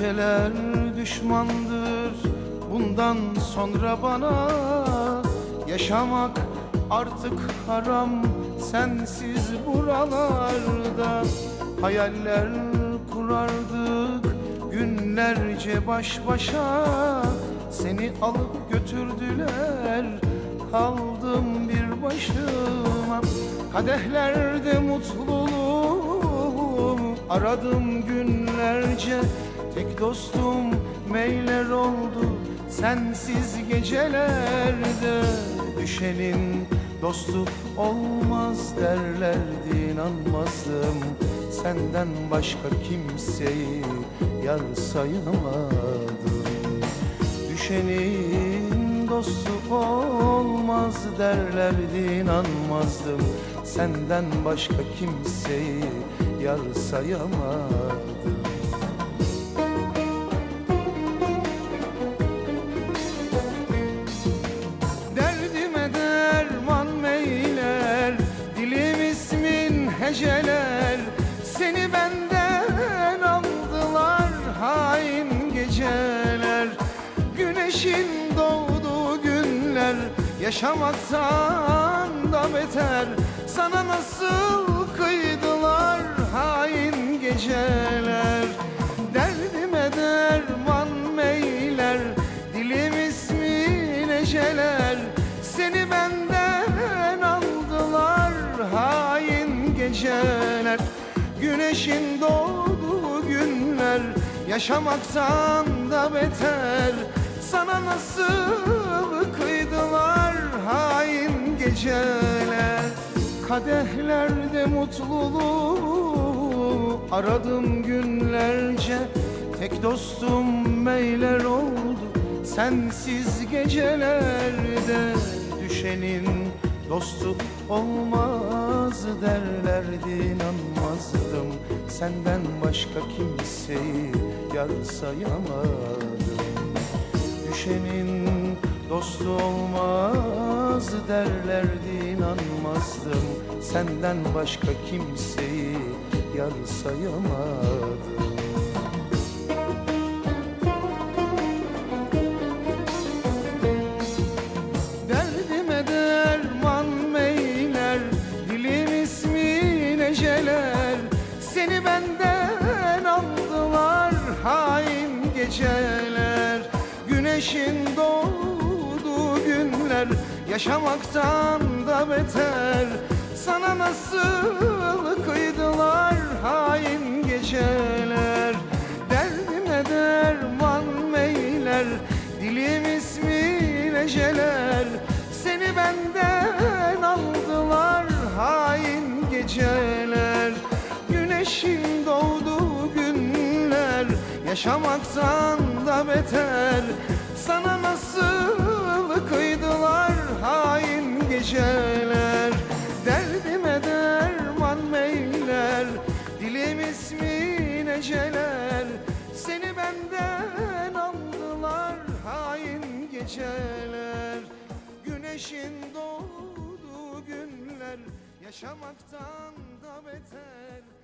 Geceler düşmandır bundan sonra bana, yaşamak artık haram sensiz buralarda. Hayaller kurardık günlerce baş başa, seni alıp götürdüler, kaldım bir başıma. Kadehlerde mutluluğum aradım günlerce, tek dostum meyler oldu sensiz gecelerde. Düşenin dostu olmaz derlerdi, inanmazdım, senden başka kimseyi yar sayamadım. Düşenin dostu olmaz derlerdi, inanmazdım, senden başka kimseyi yar sayamadım. Derdime derman meyler, dilim ismin heceler, seni benden aldılar hain geceler. Güneşin doğduğu günler yaşamaktan da beter, sana nasıl kıydılar hain geceler. Derdime derman meyler, dilim ismin eceler, seni benden aldılar hain geceler. Güneşin doğduğu günler yaşamaktan da beter, sana nasıl kıydılar hain geceler. Kadehlerde mutluluğu aradım günlerce, tek dostum meyler oldu sensiz gecelerde. Düşenin dostu olmaz derlerdi, inanmazdım, senden başka kimseyi yar sayamadım. Düşenin dostu olmaz derlerdi, inanmazdım, senden başka kimseyi yar sayamadım. Derdime derman meyler, dilim ismin eceler, seni benden aldılar hain geceler. Güneşin doğduğu günler yaşamaktan da beter, sana nasıl kıydılar hain geceler. Derdime derman meyler, dilim ismin eceler, seni benden aldılar hain geceler. Güneşin doğduğu günler yaşamaktan da beter, sana nasıl kıydılar hain geceler. Derdime derman meyler, dilim ismin eceler, seni benden aldılar hain geceler. Güneşin doğduğu günler yaşamaktan da beter,